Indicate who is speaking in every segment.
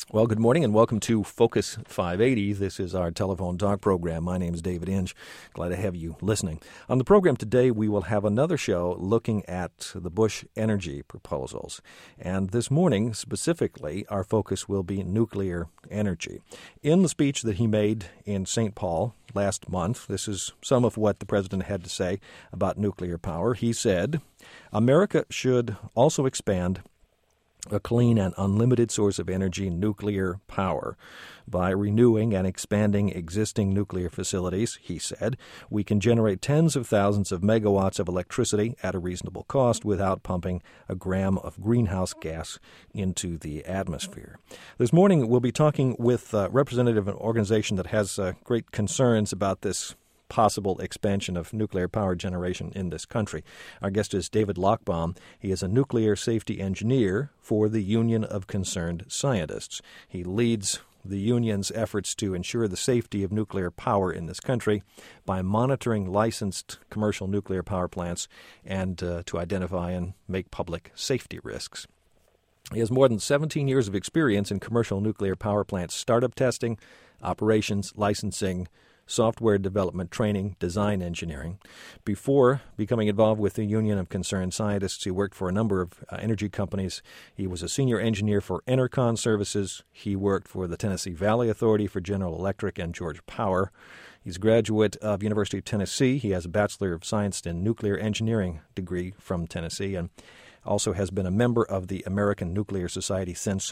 Speaker 1: Well, good morning and welcome to Focus 580. This is our telephone talk program. My name is David Inge. Glad to have you listening. On the program today, we will have another show looking at the Bush energy proposals. And this morning, specifically, our focus will be nuclear energy. In the speech that he made in St. Paul last month, this is some of what the president had to say about nuclear power. He said, America should also expand a clean and unlimited source of energy, nuclear power. By renewing and expanding existing nuclear facilities, he said, we can generate tens of thousands of megawatts of electricity at a reasonable cost without pumping a gram of greenhouse gas into the atmosphere. This morning, we'll be talking with a representative of an organization that has great concerns about this possible expansion of nuclear power generation in this country. Our guest is David Lochbaum. He is a nuclear safety engineer for the Union of Concerned Scientists. He leads the union's efforts to ensure the safety of nuclear power in this country by monitoring licensed commercial nuclear power plants and to identify and make public safety risks. He has more than 17 years of experience in commercial nuclear power plant startup testing, operations, licensing, software development, training, design engineering. Before becoming involved with the Union of Concerned Scientists, he worked for a number of energy companies. He was a senior engineer for Enercon Services. He worked for the Tennessee Valley Authority, for General Electric, and Georgia Power. He's a graduate of University of Tennessee. He has a Bachelor of Science in Nuclear Engineering degree from Tennessee and also has been a member of the American Nuclear Society since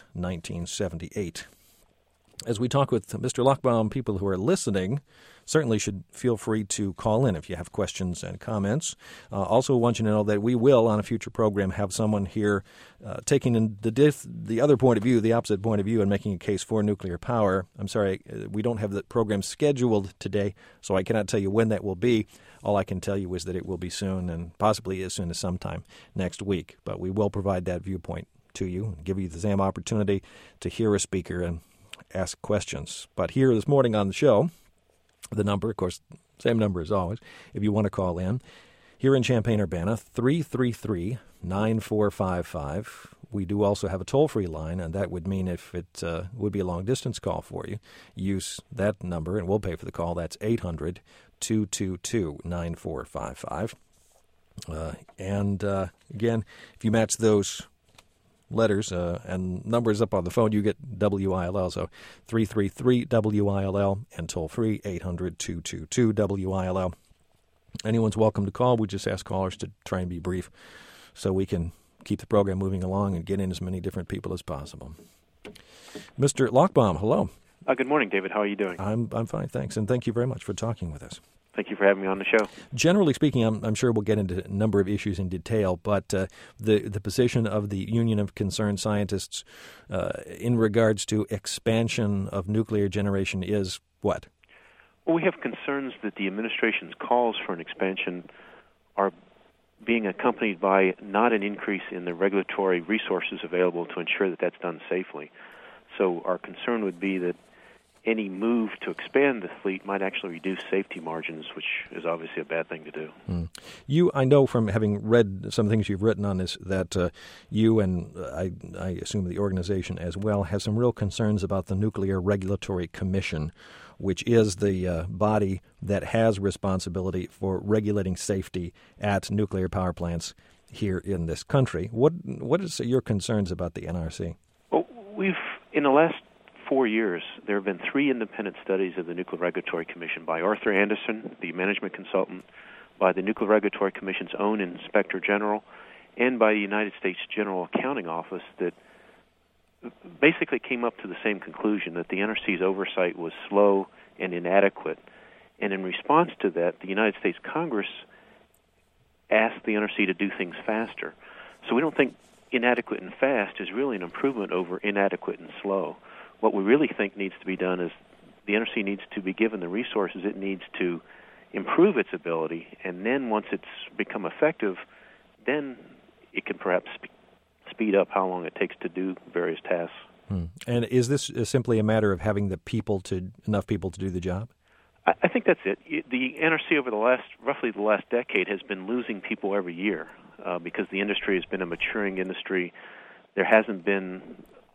Speaker 1: 1978. As we talk with Mr. Lochbaum, people who are listening certainly should feel free to call in if you have questions and comments. Also want you to know that we will, on a future program, have someone here taking in the other point of view, the opposite point of view, and making a case for nuclear power. I'm sorry, we don't have the program scheduled today, so I cannot tell you when that will be. All I can tell you is that it will be soon, and possibly as soon as sometime next week. But we will provide that viewpoint to you and give you the same opportunity to hear a speaker and ask questions. But here this morning on the show, the number, of course, same number as always, if you want to call in, here in Champaign-Urbana, 333-9455. We do also have a toll-free line, and that would mean if it would be a long-distance call for you, use that number, and we'll pay for the call. That's 800-222-9455. Again, if you match those letters and numbers up on the phone, you get WILL. So 333-WILL and toll free 800-222-WILL. Anyone's welcome to call. We just ask callers to try and be brief so we can keep the program moving along and get in as many different people as possible. Mr. Lochbaum, hello.
Speaker 2: Good morning, David. How are you doing?
Speaker 1: I'm fine, thanks, and thank you very much for talking with us.
Speaker 2: Thank you for having me on the show.
Speaker 1: Generally speaking, I'm sure we'll get into a number of issues in detail, but the position of the Union of Concerned Scientists in regards to expansion of nuclear generation is what?
Speaker 2: Well, we have concerns that the administration's calls for an expansion are being accompanied by not an increase in the regulatory resources available to ensure that that's done safely. So our concern would be that any move to expand the fleet might actually reduce safety margins, which is obviously a bad thing to do.
Speaker 1: You, I know from having read some things you've written on this, that you and I assume the organization as well have some real concerns about the Nuclear Regulatory Commission, which is the body that has responsibility for regulating safety at nuclear power plants here in this country. What is your concerns about the NRC?
Speaker 2: Well, in the last 4 years, there have been 3 independent studies of the Nuclear Regulatory Commission by Arthur Anderson, the management consultant, by the Nuclear Regulatory Commission's own Inspector General, and by the United States General Accounting Office that basically came up to the same conclusion, that the NRC's oversight was slow and inadequate. And in response to that, the United States Congress asked the NRC to do things faster. So we don't think inadequate and fast is really an improvement over inadequate and slow. What we really think needs to be done is the NRC needs to be given the resources it needs to improve its ability, and then once it's become effective, then it can perhaps speed up how long it takes to do various tasks.
Speaker 1: And is this simply a matter of having enough people to do the job?
Speaker 2: I think that's it. The NRC over roughly the last decade has been losing people every year because the industry has been a maturing industry. There hasn't been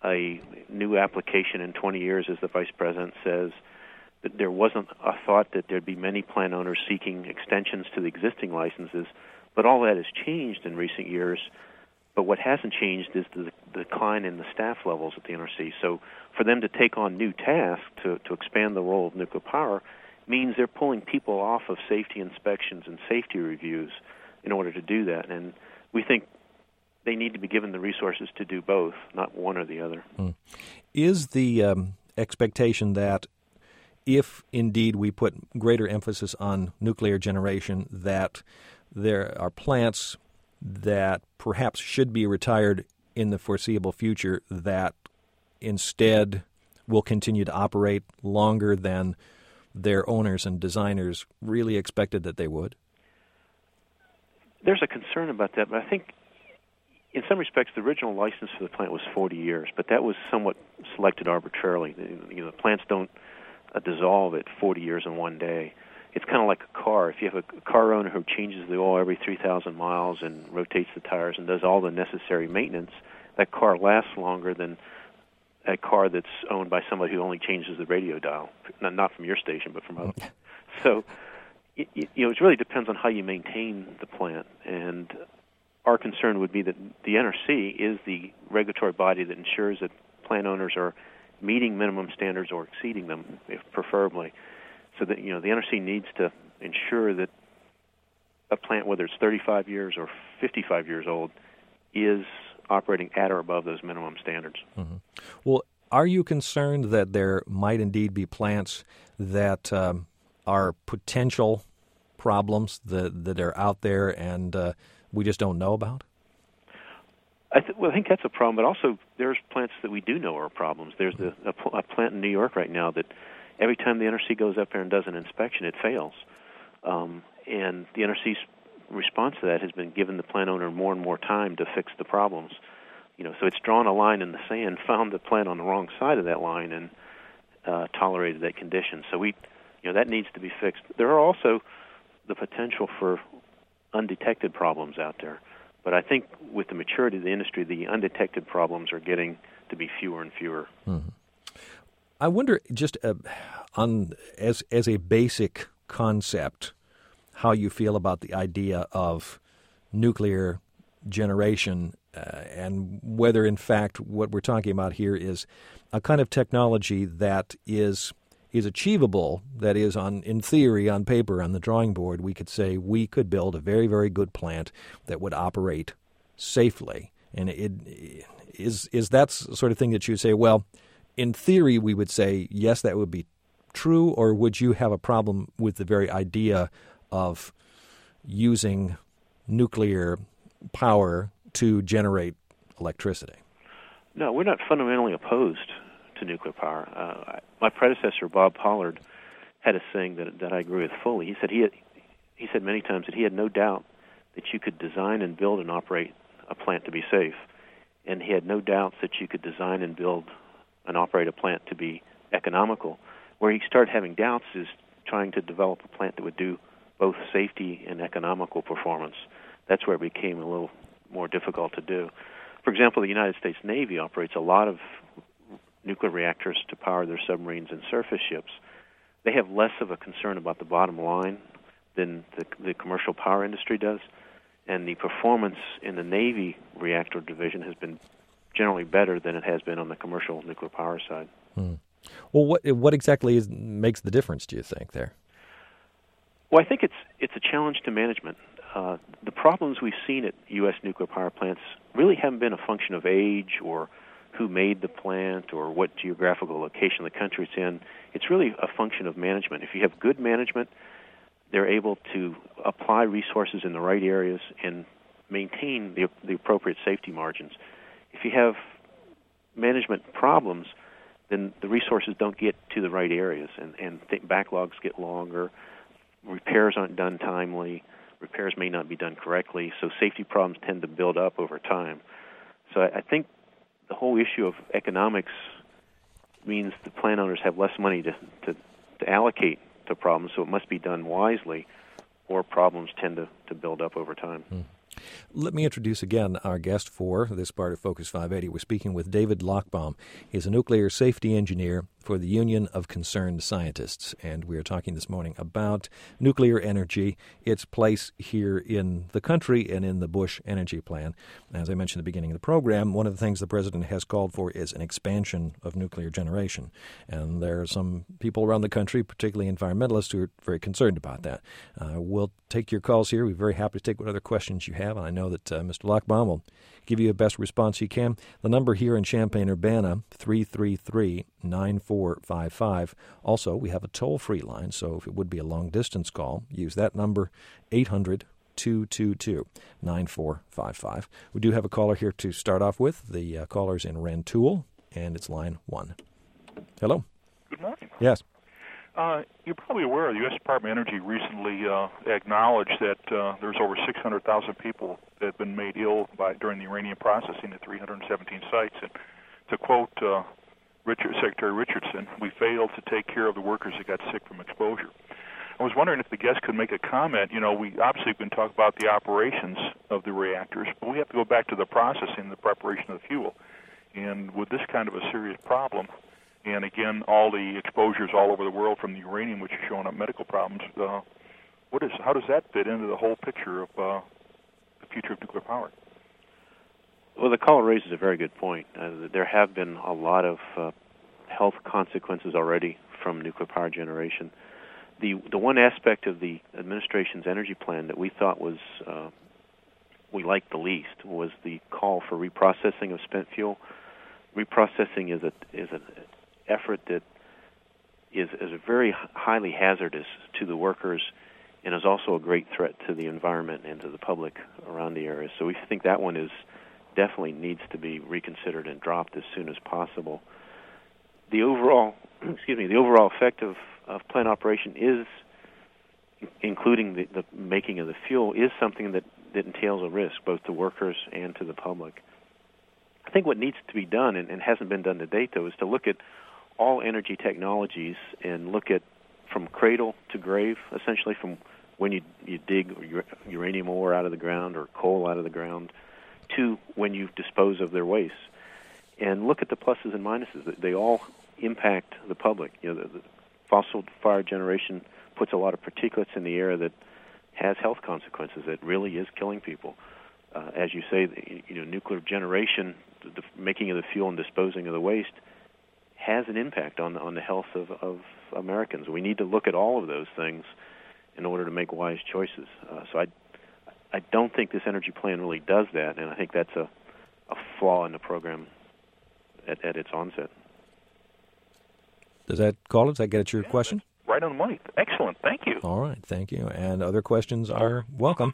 Speaker 2: a new application in 20 years, as the Vice President says, that there wasn't a thought that there'd be many plant owners seeking extensions to the existing licenses, but all that has changed in recent years. But what hasn't changed is the decline in the staff levels at the NRC. So for them to take on new tasks to expand the role of nuclear power means they're pulling people off of safety inspections and safety reviews in order to do that. And we think they need to be given the resources to do both, not one or the other.
Speaker 1: Is the expectation that if indeed we put greater emphasis on nuclear generation, that there are plants that perhaps should be retired in the foreseeable future that instead will continue to operate longer than their owners and designers really expected that they would?
Speaker 2: There's a concern about that, but I think in some respects the original license for the plant was 40 years, but that was somewhat selected arbitrarily. The plants don't dissolve at 40 years in one day. It's kind of like a car. If you have a car owner who changes the oil every 3,000 miles and rotates the tires and does all the necessary maintenance, that car lasts longer than a car that's owned by somebody who only changes the radio dial, not from your station, but from others. So, it really depends on how you maintain the plant. And our concern would be that the NRC is the regulatory body that ensures that plant owners are meeting minimum standards or exceeding them, if preferably. So that the NRC needs to ensure that a plant, whether it's 35 years or 55 years old, is operating at or above those minimum standards.
Speaker 1: Mm-hmm. Well, are you concerned that there might indeed be plants that are potential problems that are out there and we just don't know about?
Speaker 2: I think that's a problem, but also there's plants that we do know are problems. There's a plant in New York right now that every time the NRC goes up there and does an inspection, it fails. And the NRC's response to that has been giving the plant owner more and more time to fix the problems. So it's drawn a line in the sand, found the plant on the wrong side of that line, and tolerated that condition. So that needs to be fixed. There are also the potential for undetected problems out there. But I think with the maturity of the industry, the undetected problems are getting to be fewer and fewer.
Speaker 1: Mm-hmm. I wonder, just as a basic concept, how you feel about the idea of nuclear generation and whether, in fact, what we're talking about here is a kind of technology that is achievable, that is, in theory, on paper, on the drawing board, we could say we could build a very, very good plant that would operate safely. And is that sort of thing that you say, well, in theory, we would say, yes, that would be true, or would you have a problem with the very idea of using nuclear power to generate electricity?
Speaker 2: No, we're not fundamentally opposed to nuclear power. My predecessor, Bob Pollard, had a saying that I agree with fully. He said many times that he had no doubt that you could design and build and operate a plant to be safe, and he had no doubts that you could design and build and operate a plant to be economical. Where he started having doubts is trying to develop a plant that would do both safety and economical performance. That's where it became a little more difficult to do. For example, the United States Navy operates a lot of nuclear reactors to power their submarines and surface ships. They have less of a concern about the bottom line than the commercial power industry does, and the performance in the Navy reactor division has been generally better than it has been on the commercial nuclear power side.
Speaker 1: Well, what exactly makes the difference, do you think, there?
Speaker 2: Well, I think it's a challenge to management. The problems we've seen at U.S. nuclear power plants really haven't been a function of age or who made the plant or what geographical location the country it's in. It's really a function of management. If you have good management, they're able to apply resources in the right areas and maintain the appropriate safety margins. If you have management problems, then the resources don't get to the right areas, and backlogs get longer, repairs aren't done timely, repairs may not be done correctly, so safety problems tend to build up over time. So I think the whole issue of economics means the plant owners have less money to allocate to problems, so it must be done wisely, or problems tend to build up over time.
Speaker 1: Let me introduce again our guest for this part of Focus 580. We're speaking with David Lochbaum. He's a nuclear safety engineer for the Union of Concerned Scientists, and we are talking this morning about nuclear energy, its place here in the country and in the Bush energy plan. As I mentioned at the beginning of the program, one of the things the president has called for is an expansion of nuclear generation, and there are some people around the country, particularly environmentalists, who are very concerned about that. We'll take your calls here. We're very happy to take what other questions you have, and I know that Mr. Lochbaum will give you the best response he can. The number here in Champaign-Urbana, 333-9455. Also, we have a toll-free line, so if it would be a long-distance call, use that number, 800-222-9455. We do have a caller here to start off with. The caller's in Rantoul, and it's line 1. Hello.
Speaker 3: Good morning.
Speaker 1: Yes.
Speaker 3: You're probably aware the U.S. Department of Energy recently acknowledged that there's over 600,000 people that have been made ill during the uranium processing at 317 sites. And to quote Secretary Richardson, we failed to take care of the workers that got sick from exposure. I was wondering if the guest could make a comment. We obviously been talking about the operations of the reactors, but we have to go back to the processing, the preparation of the fuel. And with this kind of a serious problem, and again, all the exposures all over the world from the uranium, which is showing up medical problems, how does that fit into the whole picture of the future of nuclear power?
Speaker 2: Well, the caller raises a very good point. There have been a lot of health consequences already from nuclear power generation. The one aspect of the administration's energy plan that we thought was we liked the least was the call for reprocessing of spent fuel. Reprocessing is an effort that is very highly hazardous to the workers and is also a great threat to the environment and to the public around the area. So we think that one definitely needs to be reconsidered and dropped as soon as possible. The overall effect of plant operation is, including the making of the fuel, is something that entails a risk both to workers and to the public. I think what needs to be done, and hasn't been done to date, though, is to look at all energy technologies and look at from cradle to grave, essentially from when you dig uranium ore out of the ground or coal out of the ground to when you dispose of their waste. And look at the pluses and minuses. They all impact the public. The fossil fire generation puts a lot of particulates in the air that has health consequences. It really is killing people. As you say, nuclear generation, the making of the fuel and disposing of the waste, has an impact on the health of Americans. We need to look at all of those things in order to make wise choices. So I don't think this energy plan really does that, and I think that's a flaw in the program at its onset.
Speaker 1: Does that get at your question?
Speaker 3: Right on the money. Excellent. Thank you.
Speaker 1: All right. Thank you. And other questions are welcome.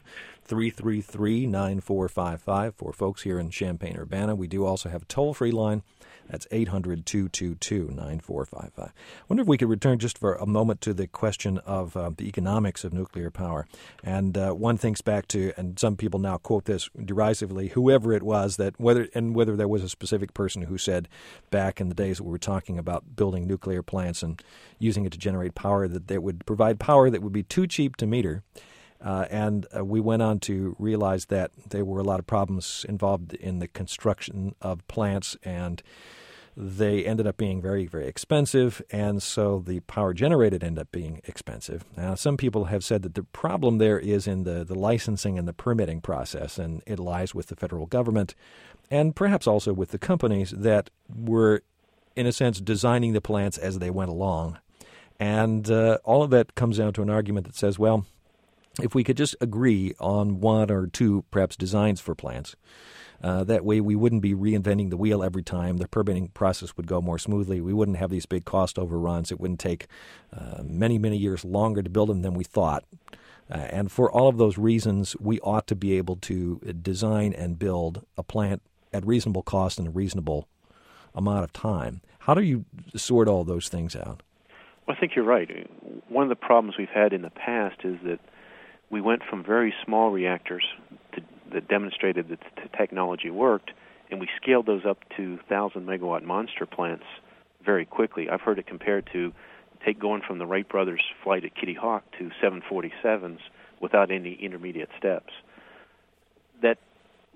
Speaker 1: 333-9455 for folks here in Champaign-Urbana. We do also have a toll-free line. That's 800-222-9455. I wonder if we could return just for a moment to the question of the economics of nuclear power. And one thinks back to, and some people now quote this derisively, whoever it was, that whether there was a specific person who said back in the days that we were talking about building nuclear plants and using it to generate power, that they would provide power that would be too cheap to meter. And we went on to realize that there were a lot of problems involved in the construction of plants, and they ended up being very, very expensive, and so the power generated ended up being expensive. Now, some people have said that the problem there is in the licensing and the permitting process, and it lies with the federal government and perhaps also with the companies that were, in a sense, designing the plants as they went along. And all of that comes down to an argument that says, well, if we could just agree on one or two, perhaps, designs for plants, that way we wouldn't be reinventing the wheel every time. The permitting process would go more smoothly. We wouldn't have these big cost overruns. It wouldn't take many, many years longer to build them than we thought. And for all of those reasons, we ought to be able to design and build a plant at reasonable cost and a reasonable amount of time. How do you sort all those things out?
Speaker 2: Well, I think you're right. One of the problems we've had in the past is that we went from very small reactors that demonstrated that the technology worked, and we scaled those up to 1,000-megawatt monster plants very quickly. I've heard it compared to going from the Wright brothers' flight at Kitty Hawk to 747s without any intermediate steps.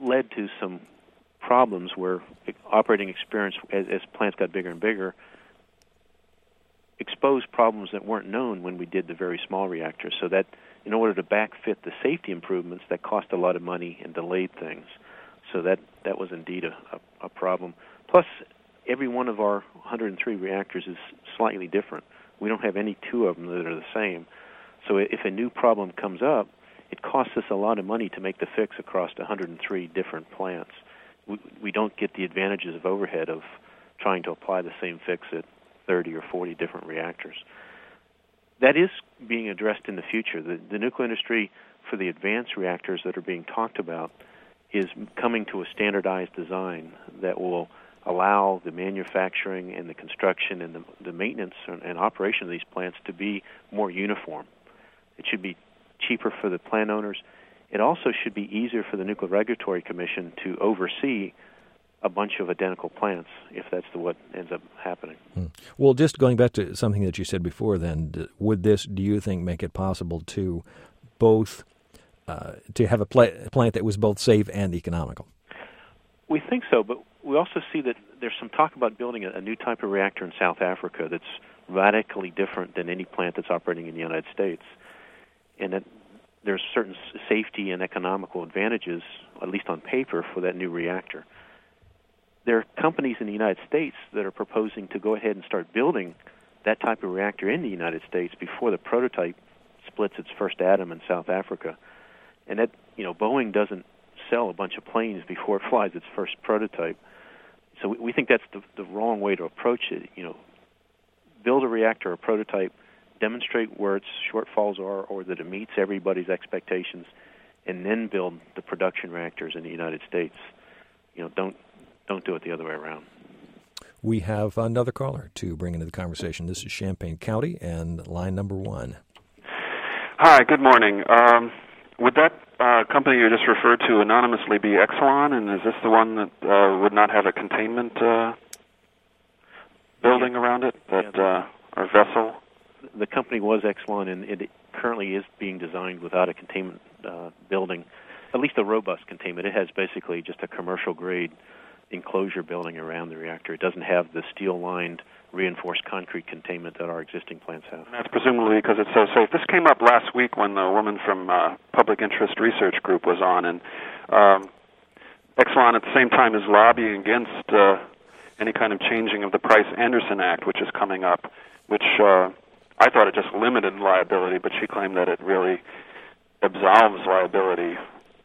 Speaker 2: led to some problems where operating experience, as plants got bigger and bigger, exposed problems that weren't known when we did the very small reactors. So that in order to backfit the safety improvements, that cost a lot of money and delayed things. So that was indeed a problem. Plus, every one of our 103 reactors is slightly different. We don't have any two of them that are the same. So if a new problem comes up, it costs us a lot of money to make the fix across 103 different plants. We don't get the advantages of overhead of trying to apply the same fix at 30 or 40 different reactors. That is being addressed in the future. The nuclear industry, for the advanced reactors that are being talked about, is coming to a standardized design that will allow the manufacturing and the construction and the maintenance and operation of these plants to be more uniform. It should be cheaper for the plant owners. It also should be easier for the Nuclear Regulatory Commission to oversee a bunch of identical plants, if that's what ends up happening.
Speaker 1: Well, just going back to something that you said before then, would this, do you think, make it possible to both to have a plant that was both safe and economical?
Speaker 2: We think so, but we also see that there's some talk about building a new type of reactor in South Africa that's radically different than any plant that's operating in the United States, and that there's certain safety and economical advantages, at least on paper, for that new reactor. There are companies in the United States that are proposing to go ahead and start building that type of reactor in the United States before the prototype splits its first atom in South Africa. And that, Boeing doesn't sell a bunch of planes before it flies its first prototype. So we think that's the wrong way to approach it. Build a reactor or prototype, demonstrate where its shortfalls are or that it meets everybody's expectations, and then build the production reactors in the United States. Don't do it the other way around.
Speaker 1: We have another caller to bring into the conversation. This is Champaign County and line number 1.
Speaker 4: Hi, good morning. Would that company you just referred to anonymously be Exelon, and is this the one that would not have a containment building around it, or vessel?
Speaker 2: The company was Exelon, and it currently is being designed without a containment building, at least a robust containment. It has basically just a commercial-grade enclosure building around the reactor. It doesn't have the steel-lined, reinforced concrete containment that our existing plants have.
Speaker 4: And that's presumably because it's so safe. This came up last week when the woman from Public Interest Research Group was on, and Exelon at the same time is lobbying against any kind of changing of the Price-Anderson Act, which is coming up, which I thought it just limited liability, but she claimed that it really absolves liability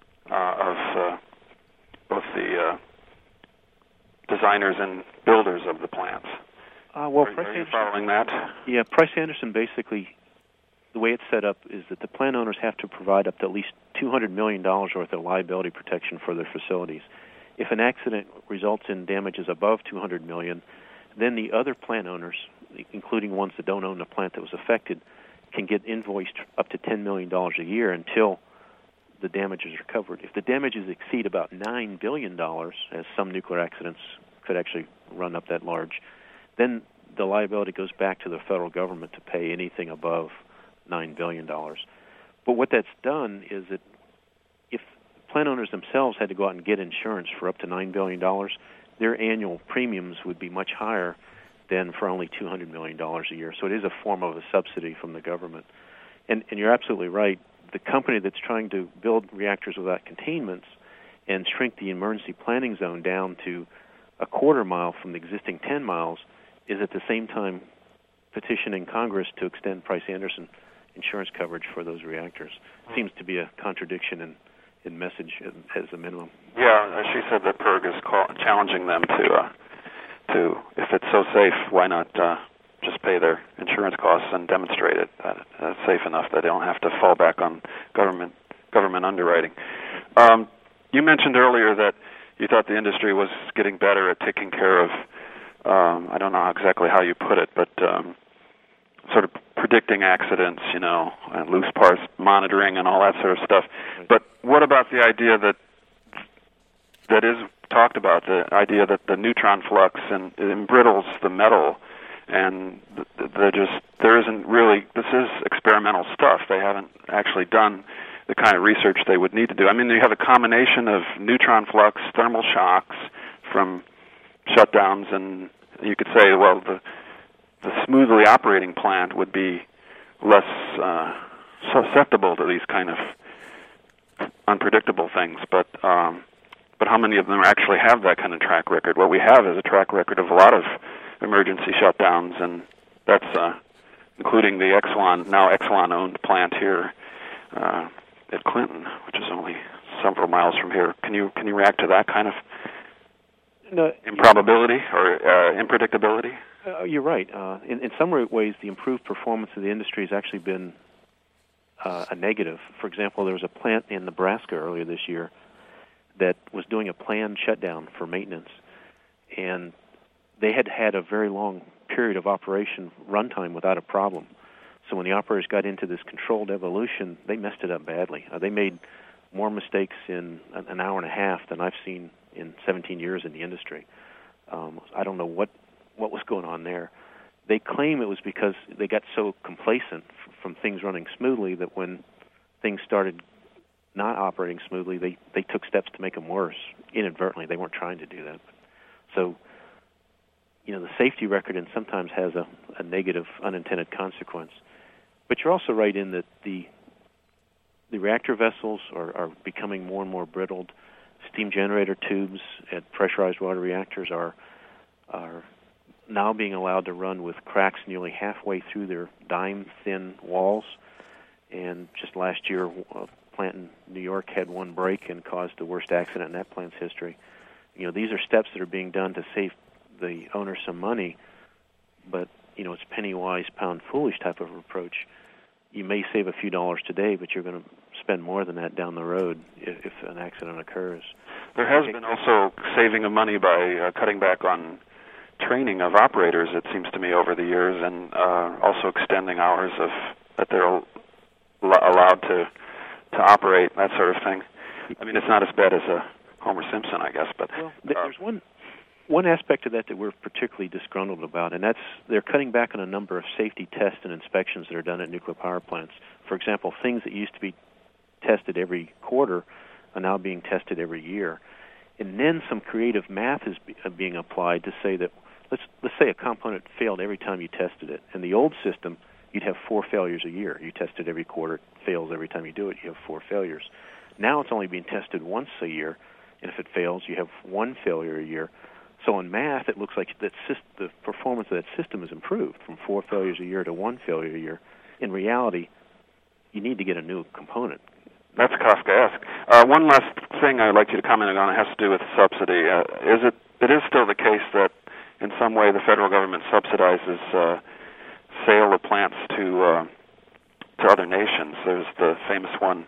Speaker 4: of both the designers and builders of the plants. Are you following that?
Speaker 2: Yeah, Price-Anderson basically, the way it's set up is that the plant owners have to provide up to at least $200 million worth of liability protection for their facilities. If an accident results in damages above $200 million, then the other plant owners, including ones that don't own the plant that was affected, can get invoiced up to $10 million a year until the damages are covered. If the damages exceed about $9 billion, as some nuclear accidents could actually run up that large, then the liability goes back to the federal government to pay anything above $9 billion. But what that's done is that if plant owners themselves had to go out and get insurance for up to $9 billion, their annual premiums would be much higher than for only $200 million a year. So it is a form of a subsidy from the government. And you're absolutely right. The company that's trying to build reactors without containments and shrink the emergency planning zone down to a quarter mile from the existing 10 miles is at the same time petitioning Congress to extend Price-Anderson insurance coverage for those reactors. Seems to be a contradiction in message as a minimum.
Speaker 4: Yeah, she said that PERG is challenging them to, if it's so safe, why not just pay their insurance costs and demonstrate it that it's safe enough that they don't have to fall back on government underwriting. You mentioned earlier that you thought the industry was getting better at taking care of, I don't know exactly how you put it, but sort of predicting accidents, and loose parts monitoring and all that sort of stuff. But what about the idea that is talked about, the idea that the neutron flux and it embrittles the metal, and there isn't really, this is experimental stuff. They haven't actually done the kind of research they would need to do. I mean, you have a combination of neutron flux, thermal shocks from shutdowns, and you could say, well, the smoothly operating plant would be less susceptible to these kind of unpredictable things. But how many of them actually have that kind of track record? What we have is a track record of a lot of emergency shutdowns, and that's including the now Exelon-owned plant here at Clinton, which is only several miles from here. Can you react to that kind of improbability or unpredictability?
Speaker 2: You're right. In some ways, the improved performance of the industry has actually been a negative. For example, there was a plant in Nebraska earlier this year that was doing a planned shutdown for maintenance, and they had had a very long period of operation runtime without a problem. So when the operators got into this controlled evolution, they messed it up badly. They made more mistakes in an hour and a half than I've seen in 17 years in the industry. I don't know what was going on there. They claim it was because they got so complacent from things running smoothly that when things started not operating smoothly, they took steps to make them worse inadvertently. They weren't trying to do that. So, the safety record sometimes has a negative unintended consequence. But you're also right in that the reactor vessels are becoming more and more brittled. Steam generator tubes at pressurized water reactors are now being allowed to run with cracks nearly halfway through their dime-thin walls. And just last year, a plant in New York had one break and caused the worst accident in that plant's history. These are steps that are being done to save the owner some money, but it's penny wise, pound foolish type of approach. You may save a few dollars today, but you're going to spend more than that down the road if an accident occurs.
Speaker 4: There has been also saving of money by cutting back on training of operators, it seems to me, over the years, and also extending hours that they're allowed to operate, that sort of thing. I mean, it's not as bad as a Homer Simpson, I guess, but
Speaker 2: there's one aspect of that we're particularly disgruntled about, and that's they're cutting back on a number of safety tests and inspections that are done at nuclear power plants. For example, things that used to be tested every quarter are now being tested every year. And then some creative math is being applied to say that, let's say a component failed every time you tested it. In the old system, you'd have 4 failures a year. You test it every quarter, it fails every time you do it, you have 4 failures. Now it's only being tested once a year, and if it fails, you have 1 failure a year. So in math, it looks like the performance of that system is improved from 4 failures a year to 1 failure a year. In reality, you need to get a new component.
Speaker 4: That's Kafkaesque. One last thing I'd like you to comment on has to do with subsidy. It is still the case that in some way the federal government subsidizes sale of plants to other nations. There's the famous one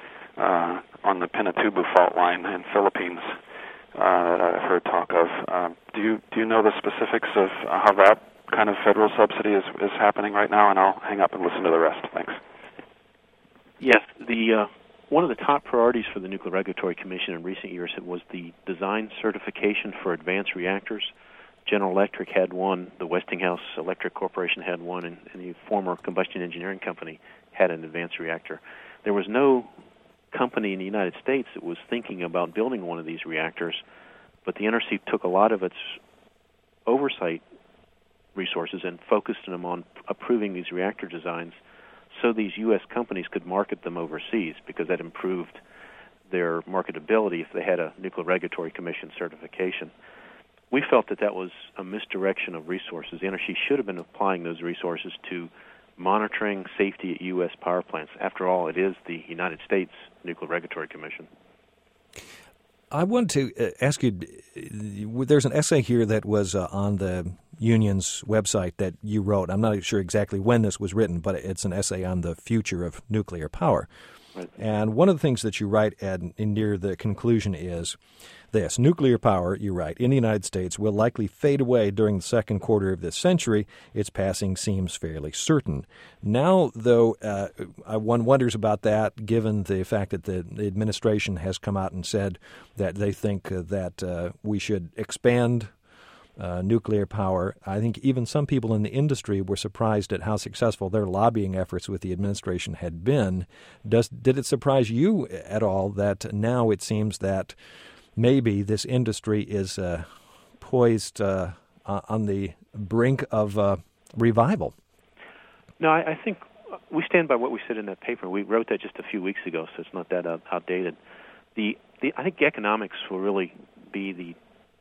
Speaker 4: on the Pinatubo fault line in Philippines that I've heard talk of. Do you know the specifics of how that kind of federal subsidy is happening right now? And I'll hang up and listen to the rest. Thanks.
Speaker 2: Yes, one of the top priorities for the Nuclear Regulatory Commission in recent years was the design certification for advanced reactors. General Electric had one, the Westinghouse Electric Corporation had one, and the former Combustion Engineering Company had an advanced reactor. There was no company in the United States that was thinking about building one of these reactors, but the NRC took a lot of its oversight resources and focused them on approving these reactor designs so these U.S. companies could market them overseas, because that improved their marketability if they had a Nuclear Regulatory Commission certification. We felt that was a misdirection of resources. The NRC should have been applying those resources to monitoring safety at U.S. power plants. After all, it is the United States Nuclear Regulatory Commission.
Speaker 1: I want to ask you, there's an essay here that was on the union's website that you wrote. I'm not sure exactly when this was written, but it's an essay on the future of nuclear power.
Speaker 2: Right.
Speaker 1: And one of the things that you write near the conclusion is this: nuclear power, you write, in the United States will likely fade away during the second quarter of this century. Its passing seems fairly certain. Now, though, one wonders about that, given the fact that the administration has come out and said that they think that we should expand nuclear power. I think even some people in the industry were surprised at how successful their lobbying efforts with the administration had been. Did it surprise you at all that now it seems that maybe this industry is poised on the brink of revival?
Speaker 2: No, I think we stand by what we said in that paper. We wrote that just a few weeks ago, so it's not that outdated. I think economics will really be the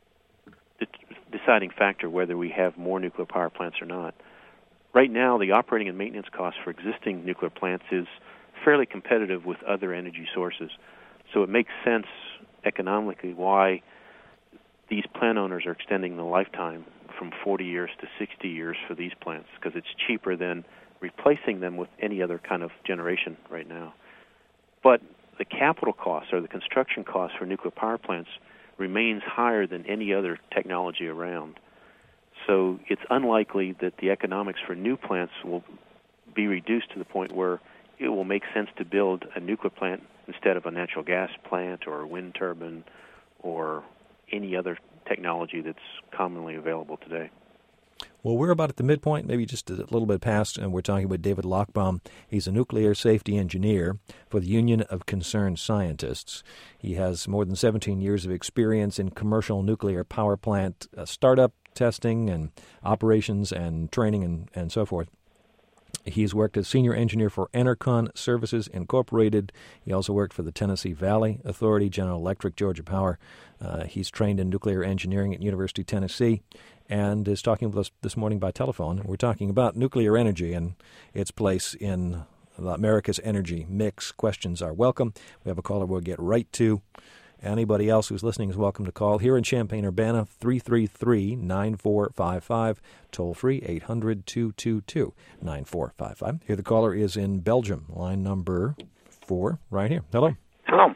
Speaker 2: deciding factor whether we have more nuclear power plants or not. Right now, the operating and maintenance costs for existing nuclear plants is fairly competitive with other energy sources. So it makes sense economically why these plant owners are extending the lifetime from 40 years to 60 years for these plants, because it's cheaper than replacing them with any other kind of generation right now. But the capital costs or the construction costs for nuclear power plants remains higher than any other technology around. So it's unlikely that the economics for new plants will be reduced to the point where it will make sense to build a nuclear plant instead of a natural gas plant or a wind turbine or any other technology that's commonly available today.
Speaker 1: Well, we're about at the midpoint, maybe just a little bit past, and we're talking with David Lochbaum. He's a nuclear safety engineer for the Union of Concerned Scientists. He has more than 17 years of experience in commercial nuclear power plant startup, testing, and operations and training and so forth. He's worked as senior engineer for Enercon Services Incorporated. He also worked for the Tennessee Valley Authority, General Electric, Georgia Power. He's trained in nuclear engineering at University of Tennessee and is talking with us this morning by telephone. We're talking about nuclear energy and its place in America's energy mix. Questions are welcome. We have a caller we'll get right to. Anybody else who's listening is welcome to call. Here in Champaign-Urbana, 333-9455, toll-free 800-222-9455. Here the caller is in Belgium, line number 4, right here. Hello.
Speaker 5: Hello.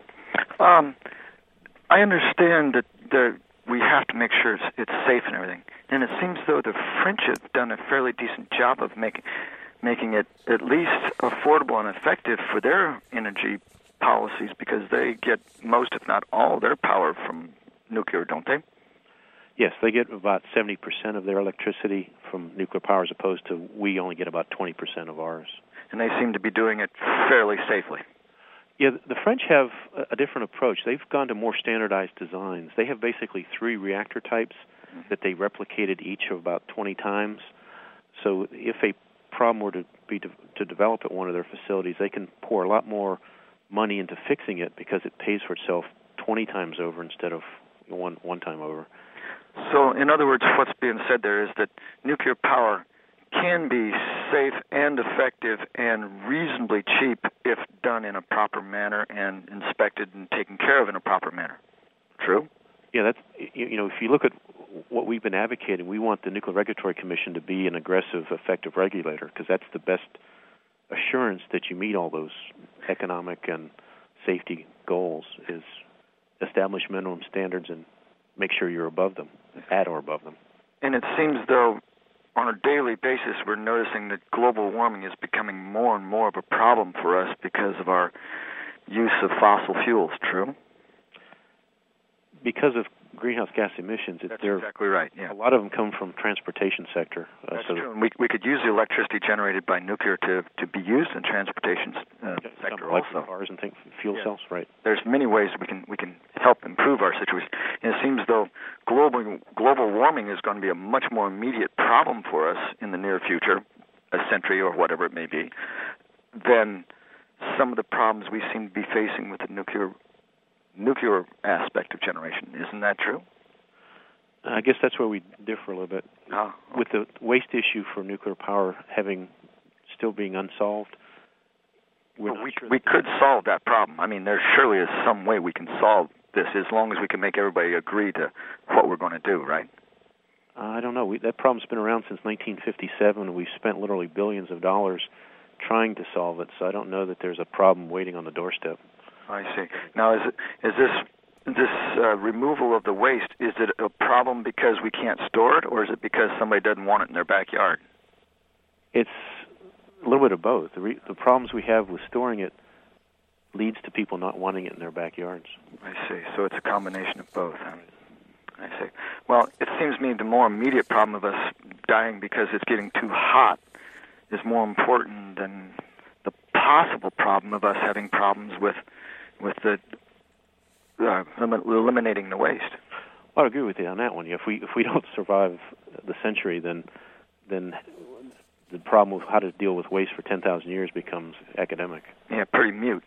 Speaker 5: I understand that we have to make sure it's safe and everything, and it seems though the French have done a fairly decent job of making it at least affordable and effective for their energy policies, because they get most, if not all, their power from nuclear, don't they?
Speaker 2: Yes, they get about 70% of their electricity from nuclear power, as opposed to we only get about 20% of ours.
Speaker 5: And they seem to be doing it fairly safely.
Speaker 2: Yeah, the French have a different approach. They've gone to more standardized designs. They have basically 3 reactor types that they replicated each of about 20 times. So if a problem were to develop at one of their facilities, they can pour a lot more money into fixing it because it pays for itself 20 times over instead of one time over.
Speaker 5: So, in other words, what's being said there is that nuclear power can be safe and effective and reasonably cheap if done in a proper manner and inspected and taken care of in a proper manner. True?
Speaker 2: Yeah, that's, if you look at what we've been advocating, we want the Nuclear Regulatory Commission to be an aggressive, effective regulator, because that's the best assurance that you meet all those economic and safety goals, is establish minimum standards and make sure you're above them, at or above them.
Speaker 5: And it seems, though, on a daily basis, we're noticing that global warming is becoming more and more of a problem for us because of our use of fossil fuels, true?
Speaker 2: Because of greenhouse gas emissions.
Speaker 5: That's exactly right, yeah.
Speaker 2: A lot of them come from transportation sector.
Speaker 5: That's true. And we could use the electricity generated by nuclear to be used in transportation sector also.
Speaker 2: Cars and fuel cells, right.
Speaker 5: There's many ways we can help improve our situation. And it seems though global warming is going to be a much more immediate problem for us in the near future, a century or whatever it may be, than some of the problems we seem to be facing with the nuclear aspect of generation. Isn't that true?
Speaker 2: I guess that's where we differ a little bit.
Speaker 5: Okay.
Speaker 2: With the waste issue for nuclear power still being unsolved,
Speaker 5: we could solve that problem. I mean, there surely is some way we can solve this, as long as we can make everybody agree to what we're going to do, right?
Speaker 2: I don't know. That problem's been around since 1957, and we've spent literally billions of dollars trying to solve it, so I don't know that there's a problem waiting on the doorstep.
Speaker 5: I see. Now, is this removal of the waste, is it a problem because we can't store it, or is it because somebody doesn't want it in their backyard?
Speaker 2: It's a little bit of both. The problems we have with storing it leads to people not wanting it in their backyards.
Speaker 5: I see. So it's a combination of both. I see. Well, it seems to me the more immediate problem of us dying because it's getting too hot is more important than the possible problem of us having problems with the eliminating the waste.
Speaker 2: Well, I agree with you on that one. If we don't survive the century, then the problem with how to deal with waste for 10,000 years becomes academic.
Speaker 5: Yeah, pretty mute.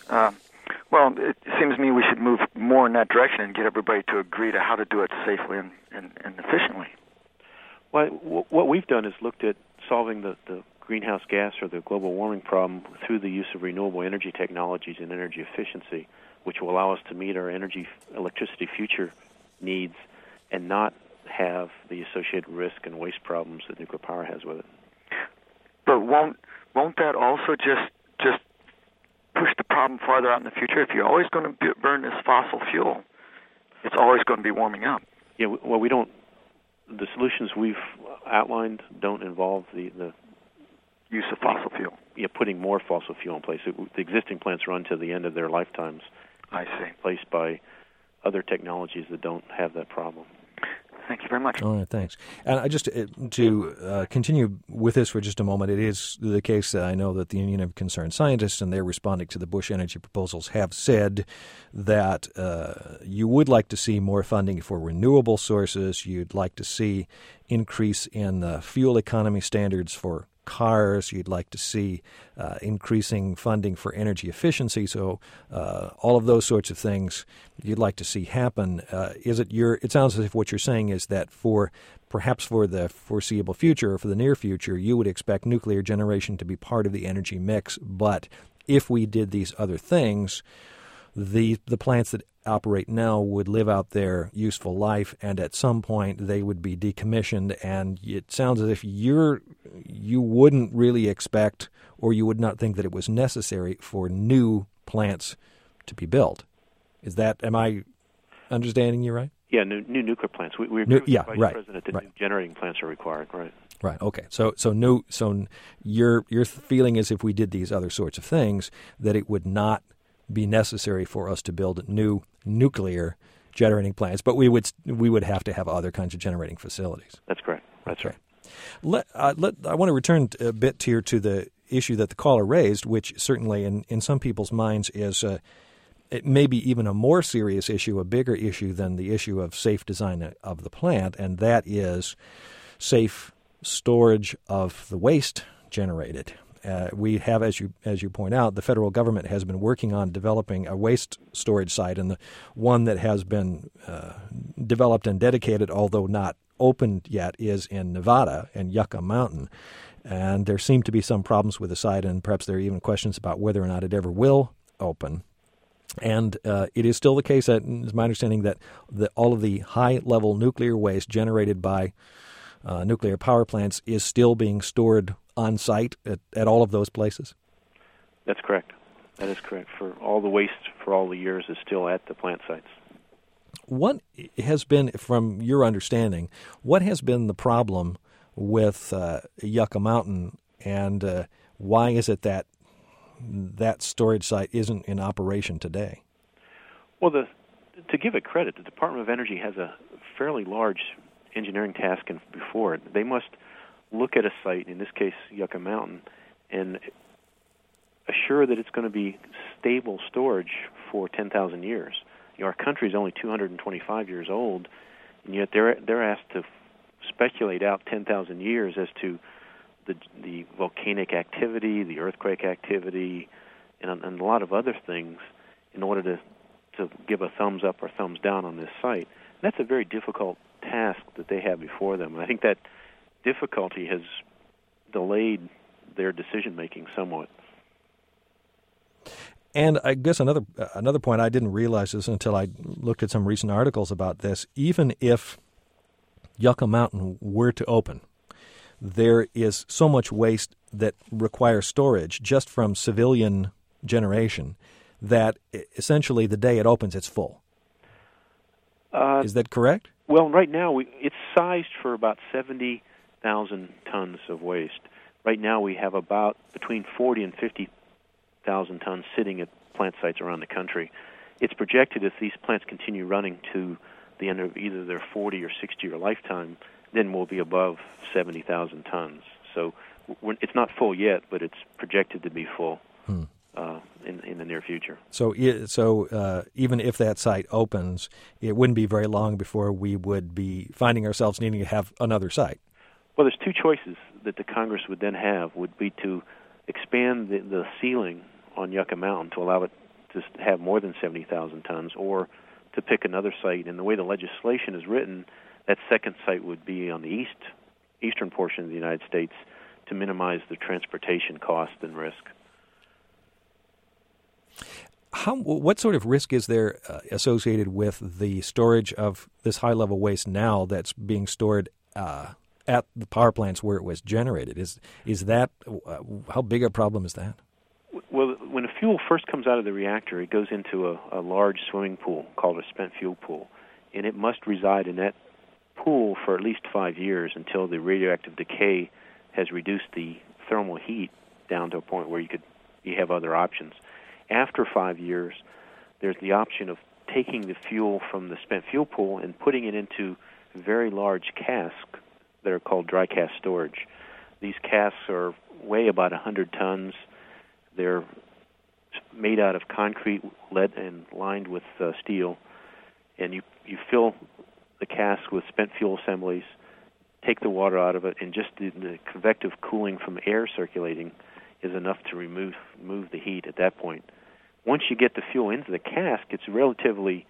Speaker 5: Well, it seems to me we should move more in that direction and get everybody to agree to how to do it safely and efficiently.
Speaker 2: Well, what we've done is looked at solving the greenhouse gas or the global warming problem through the use of renewable energy technologies and energy efficiency, which will allow us to meet our electricity future needs and not have the associated risk and waste problems that nuclear power has with it.
Speaker 5: But won't that also just push the problem farther out in the future? If you're always going to burn this fossil fuel, it's always going to be warming up.
Speaker 2: Yeah, well, we don't. The solutions we've outlined don't involve the
Speaker 5: use of fossil fuel.
Speaker 2: Yeah, putting more fossil fuel in place. The existing plants run to the end of their lifetimes.
Speaker 5: I see.
Speaker 2: Replaced by other technologies that don't have that problem.
Speaker 5: Thank you very much.
Speaker 1: All right, thanks. And I just to continue with this for just a moment, it is the case that I know that the Union of Concerned Scientists, and they're responding to the Bush energy proposals, have said that you would like to see more funding for renewable sources. You'd like to see increase in the fuel economy standards for cars. You'd like to see increasing funding for energy efficiency. So all of those sorts of things you'd like to see happen. It sounds as if what you're saying is that perhaps for the foreseeable future, or for the near future, you would expect nuclear generation to be part of the energy mix. But if we did these other things, the plants that operate now would live out their useful life, and at some point they would be decommissioned. And it sounds as if you wouldn't really expect, or you would not think that it was necessary for new plants to be built. Am I understanding you right?
Speaker 2: Yeah, new nuclear plants. We agree with the Vice President that new generating plants are required. Right.
Speaker 1: Right. Okay. So your feeling is if we did these other sorts of things, that it would not be necessary for us to build new nuclear generating plants, but we would have to have other kinds of generating facilities.
Speaker 2: That's correct. That's right.
Speaker 1: I want to return a bit here to the issue that the caller raised, which certainly in some people's minds is it may be even a more serious issue, a bigger issue than the issue of safe design of the plant, and that is safe storage of the waste generated. We have, as you point out, the federal government has been working on developing a waste storage site, and the one that has been developed and dedicated, although not opened yet, is in Nevada in Yucca Mountain. And there seem to be some problems with the site, and perhaps there are even questions about whether or not it ever will open. And it is still the case, that is my understanding, that all of the high-level nuclear waste generated by nuclear power plants is still being stored on site at all of those places?
Speaker 2: That's correct. That is correct. For all the waste for all the years is still at the plant sites.
Speaker 1: What has been, from your understanding, what has been the problem with Yucca Mountain, and why is it that storage site isn't in operation today?
Speaker 2: Well, to give it credit, the Department of Energy has a fairly large engineering task before it. They must look at a site, in this case Yucca Mountain, and assure that it's going to be stable storage for 10,000 years. Our country is only 225 years old, and yet they're asked to speculate out 10,000 years as to the volcanic activity, the earthquake activity, and a lot of other things in order to give a thumbs up or thumbs down on this site. And that's a very difficult task that they have before them, and I think that difficulty has delayed their decision-making somewhat.
Speaker 1: And I guess another point, I didn't realize this until I looked at some recent articles about this. Even if Yucca Mountain were to open, there is so much waste that requires storage just from civilian generation that essentially the day it opens, it's full. Is that correct?
Speaker 2: Well, right now it's sized for about 70,000 tons of waste. Right now we have about between 40 and 50,000 tons sitting at plant sites around the country. It's projected if these plants continue running to the end of either their 40 or 60-year lifetime, then we'll be above 70,000 tons. So it's not full yet, but it's projected to be full in the near future.
Speaker 1: So even if that site opens, it wouldn't be very long before we would be finding ourselves needing to have another site.
Speaker 2: Well, there's two choices that the Congress would then have, would be to expand the ceiling on Yucca Mountain to allow it to have more than 70,000 tons, or to pick another site. And the way the legislation is written, that second site would be on the eastern portion of the United States to minimize the transportation cost and risk.
Speaker 1: What sort of risk is there associated with the storage of this high-level waste now that's being stored at the power plants where it was generated? Is that how big a problem is that?
Speaker 2: Well, when a fuel first comes out of the reactor, it goes into a large swimming pool called a spent fuel pool, and it must reside in that pool for at least 5 years until the radioactive decay has reduced the thermal heat down to a point where you have other options. After 5 years, there's the option of taking the fuel from the spent fuel pool and putting it into very large casks that are called dry cask storage. These casks weigh about 100 tons. They're made out of concrete, lead, and lined with steel. And you fill the cask with spent fuel assemblies, take the water out of it, and just the convective cooling from air circulating is enough to remove the heat at that point. Once you get the fuel into the cask, it's relatively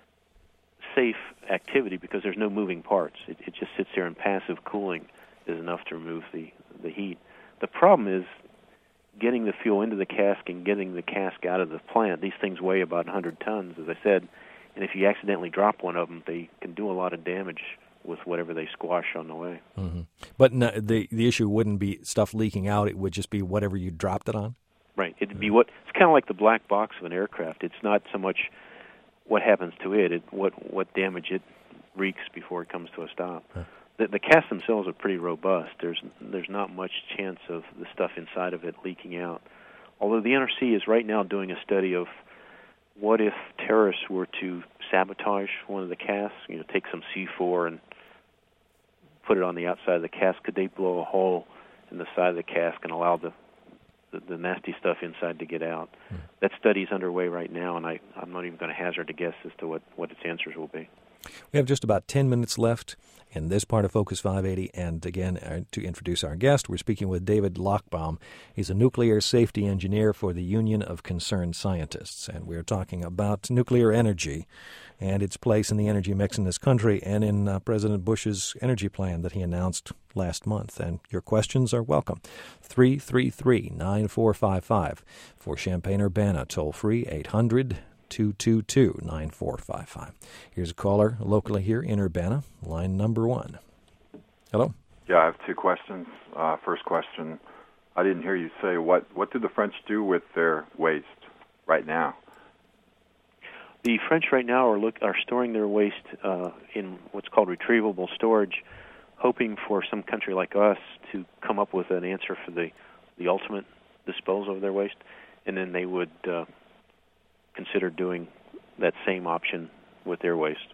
Speaker 2: safe activity because there's no moving parts. It just sits there, and passive cooling is enough to remove the heat. The problem is getting the fuel into the cask and getting the cask out of the plant. These things weigh about 100 tons, as I said, and if you accidentally drop one of them, they can do a lot of damage with whatever they squash on the way.
Speaker 1: Mm-hmm. But the issue wouldn't be stuff leaking out. It would just be whatever you dropped it on?
Speaker 2: Right. It'd be it's kind of like the black box of an aircraft. It's not so much what happens to it, what damage it wreaks before it comes to a stop.
Speaker 1: Huh.
Speaker 2: The casks themselves are pretty robust. There's not much chance of the stuff inside of it leaking out. Although the NRC is right now doing a study of what if terrorists were to sabotage one of the casks, take some C4 and put it on the outside of the cask. Could they blow a hole in the side of the cask and allow the nasty stuff inside to get out? That study's underway right now, and I'm not even going to hazard a guess as to what its answers will be.
Speaker 1: We have just about 10 minutes left in this part of Focus 580, and again, to introduce our guest, we're speaking with David Lochbaum. He's a nuclear safety engineer for the Union of Concerned Scientists, and we're talking about nuclear energy and its place in the energy mix in this country and in President Bush's energy plan that he announced last month. And your questions are welcome. 333-9455 for Champaign-Urbana, toll-free 800-222-9455. Here's a caller locally here in Urbana, line number 1. Hello?
Speaker 6: Yeah, I have two questions. First question, I didn't hear you say, what do the French do with their waste right now?
Speaker 2: The French right now are storing their waste in what's called retrievable storage, hoping for some country like us to come up with an answer for the ultimate disposal of their waste, and then they would consider doing that same option with their waste.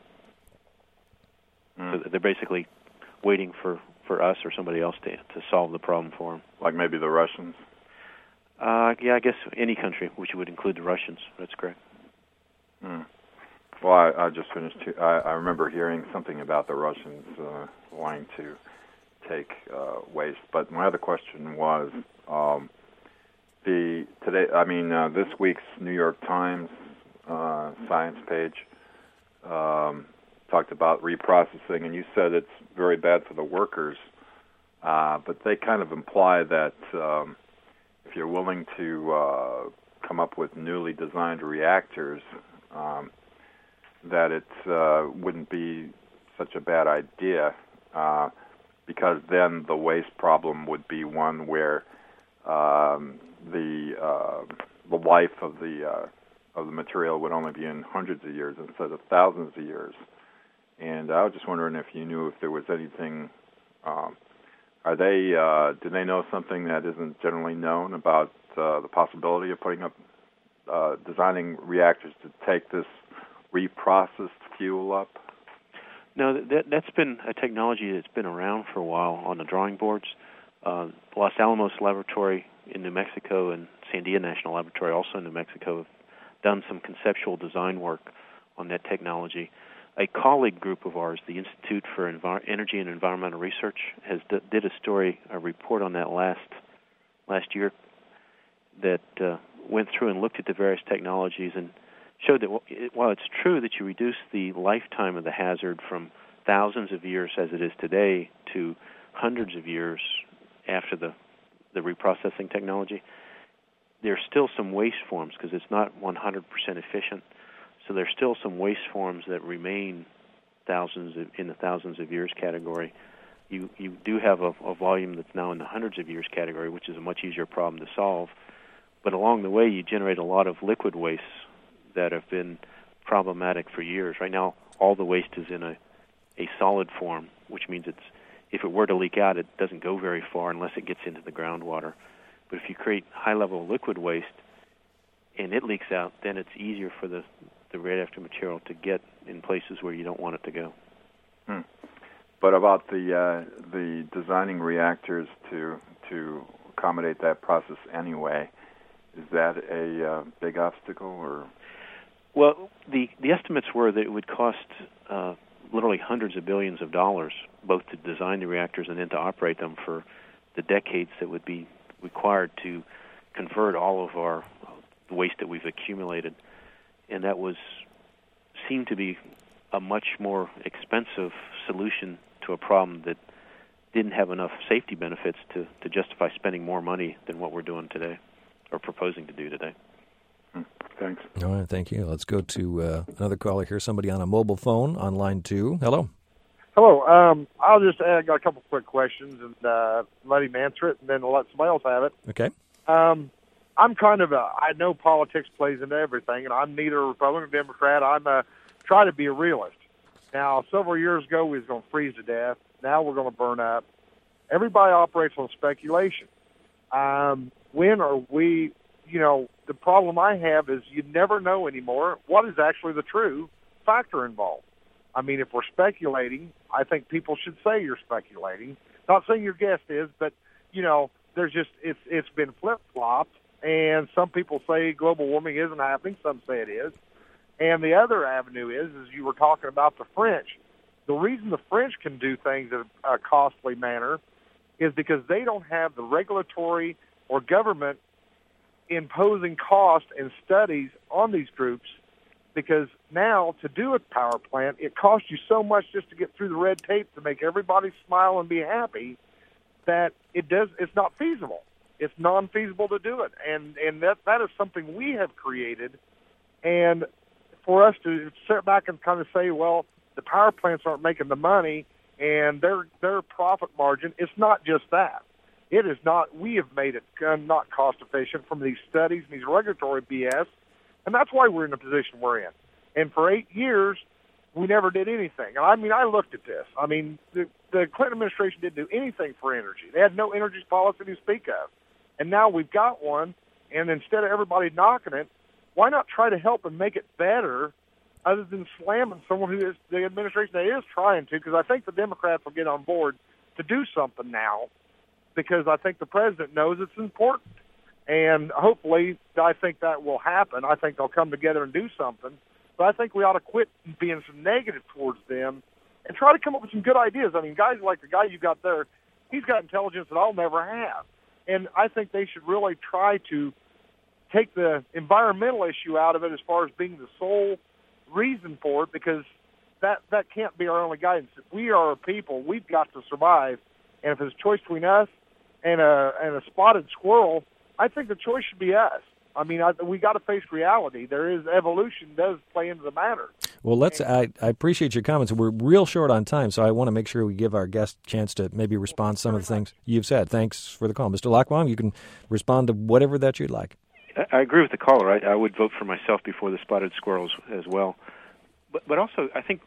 Speaker 2: So they're basically waiting for us or somebody else to solve the problem for them.
Speaker 6: Like maybe the Russians?
Speaker 2: Yeah, I guess any country, which would include the Russians. That's correct.
Speaker 6: Well, I just finished. I remember hearing something about the Russians wanting to take waste. But my other question was this week's New York Times science page talked about reprocessing, and you said it's very bad for the workers. But they kind of imply that if you're willing to come up with newly designed reactors, that it wouldn't be such a bad idea, because then the waste problem would be one where the life of the material would only be in hundreds of years instead of thousands of years. And I was just wondering if you knew if there was anything. Do they know something that isn't generally known about the possibility of putting up designing reactors to take this reprocessed fuel up?
Speaker 2: No, that's been a technology that's been around for a while on the drawing boards. Los Alamos Laboratory in New Mexico and Sandia National Laboratory, also in New Mexico, have done some conceptual design work on that technology. A colleague group of ours, the Institute for Energy and Environmental Research, did a report on that last year that went through and looked at the various technologies and showed that while it's true that you reduce the lifetime of the hazard from thousands of years as it is today to hundreds of years after the reprocessing technology, there's still some waste forms because it's not 100% efficient. So there's still some waste forms that remain in the thousands of years category. You do have a volume that's now in the hundreds of years category, which is a much easier problem to solve. But along the way, you generate a lot of liquid wastes that have been problematic for years. Right now, all the waste is in a solid form, which means if it were to leak out, it doesn't go very far unless it gets into the groundwater. But if you create high-level liquid waste and it leaks out, then it's easier for the radioactive material to get in places where you don't want it to go.
Speaker 6: But about the designing reactors to accommodate that process anyway, is that a big obstacle or?
Speaker 2: Well, the estimates were that it would cost literally hundreds of billions of dollars both to design the reactors and then to operate them for the decades that would be required to convert all of the waste that we've accumulated. And that seemed to be a much more expensive solution to a problem that didn't have enough safety benefits to justify spending more money than what we're doing today or proposing to do today.
Speaker 6: Thanks.
Speaker 1: All right, thank you. Let's go to another caller here, somebody on a mobile phone on line 2. Hello.
Speaker 7: Hello. I'll just add, got a couple quick questions and let him answer it, and then I'll let somebody else have it.
Speaker 1: Okay.
Speaker 7: I'm kind of I know politics plays into everything, and I'm neither a Republican or Democrat. I'm try to be a realist. Now, several years ago, we was going to freeze to death. Now we're going to burn up. Everybody operates on speculation. When are we, the problem I have is you never know anymore what is actually the true factor involved. I mean, if we're speculating, I think people should say you're speculating. Not saying your guest is, but, there's just, it's been flip-flopped, and some people say global warming isn't happening, some say it is. And the other avenue is you were talking about the French. The reason the French can do things in a costly manner is because they don't have the regulatory or government imposing cost and studies on these groups, because now to do a power plant, it costs you so much just to get through the red tape to make everybody smile and be happy that it's not feasible. It's non-feasible to do it. And that is something we have created. And for us to sit back and kind of say, well, the power plants aren't making the money and their profit margin, it's not just that. It is not. We have made it not cost efficient from these studies and these regulatory BS, and that's why we're in the position we're in. And for 8 years, we never did anything. I mean, I looked at this. I mean, the Clinton administration didn't do anything for energy. They had no energy policy to speak of. And now we've got one, and instead of everybody knocking it, why not try to help and make it better other than slamming someone who is the administration that is trying to? Because I think the Democrats will get on board to do something now, because I think the president knows it's important. And hopefully, I think that will happen. I think they'll come together and do something. But I think we ought to quit being so negative towards them and try to come up with some good ideas. I mean, guys like the guy you got there, he's got intelligence that I'll never have. And I think they should really try to take the environmental issue out of it as far as being the sole reason for it, because that can't be our only guidance. If we are a people, we've got to survive. And if it's a choice between us and a spotted squirrel, I think the choice should be us. I mean, we got to face reality. Evolution does play into the matter.
Speaker 1: Well, I appreciate your comments. We're real short on time, so I want to make sure we give our guest a chance to maybe respond to some of the things you've said. Thanks for the call. Mr. Lackwong, you can respond to whatever that you'd like.
Speaker 2: I agree with the caller. I would vote for myself before the spotted squirrels as well. But also, I think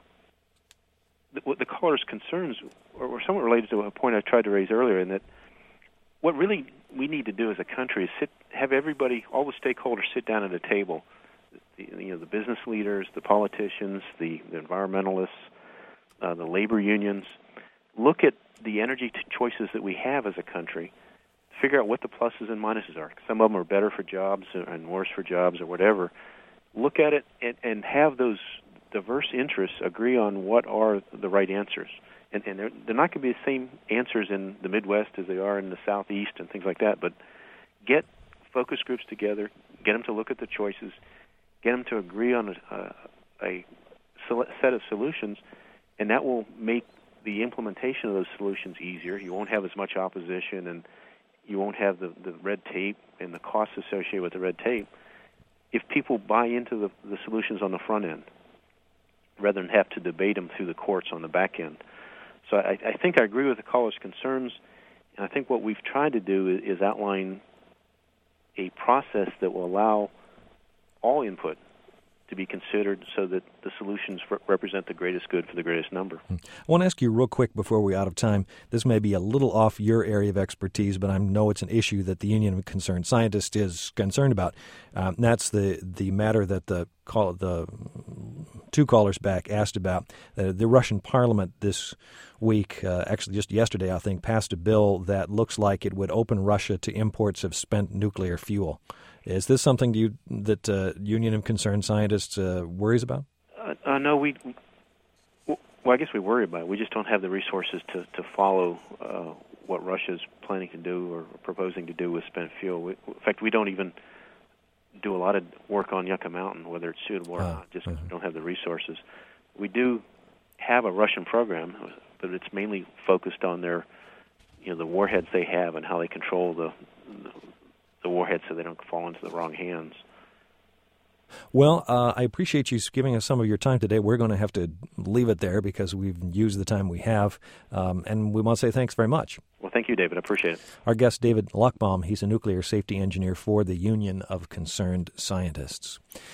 Speaker 2: what the caller's concerns are somewhat related to a point I tried to raise earlier, in that what really we need to do as a country is have everybody, all the stakeholders, sit down at a table. The business leaders, the politicians, the environmentalists, the labor unions. Look at the energy choices that we have as a country. Figure out what the pluses and minuses are. Some of them are better for jobs and worse for jobs or whatever. Look at it and have those diverse interests agree on what are the right answers. And they're not going to be the same answers in the Midwest as they are in the Southeast and things like that, but get focus groups together, get them to look at the choices, get them to agree on a set of solutions, and that will make the implementation of those solutions easier. You won't have as much opposition, and you won't have the red tape and the costs associated with the red tape if people buy into the solutions on the front end rather than have to debate them through the courts on the back end. So I think I agree with the caller's concerns, and I think what we've tried to do is outline a process that will allow all input to be considered so that the solutions represent the greatest good for the greatest number.
Speaker 1: I want to ask you real quick before we're out of time. This may be a little off your area of expertise, but I know it's an issue that the Union of Concerned Scientists is concerned about. And that's the matter that the two callers back asked about. The Russian parliament this week, actually just yesterday, I think, passed a bill that looks like it would open Russia to imports of spent nuclear fuel. Is this something that Union of Concerned Scientists worries about?
Speaker 2: No, I guess we worry about it. We just don't have the resources to follow what Russia's planning to do or proposing to do with spent fuel. In fact, we don't even do a lot of work on Yucca Mountain, whether it's suitable or not, just because we don't have the resources. We do have a Russian program, but it's mainly focused on their, the warheads they have and how they control the warheads so they don't fall into the wrong hands.
Speaker 1: Well, I appreciate you giving us some of your time today. We're going to have to leave it there because we've used the time we have, and we want to say thanks very much.
Speaker 2: Well, thank you, David. I appreciate it.
Speaker 1: Our guest, David Lochbaum, he's a nuclear safety engineer for the Union of Concerned Scientists.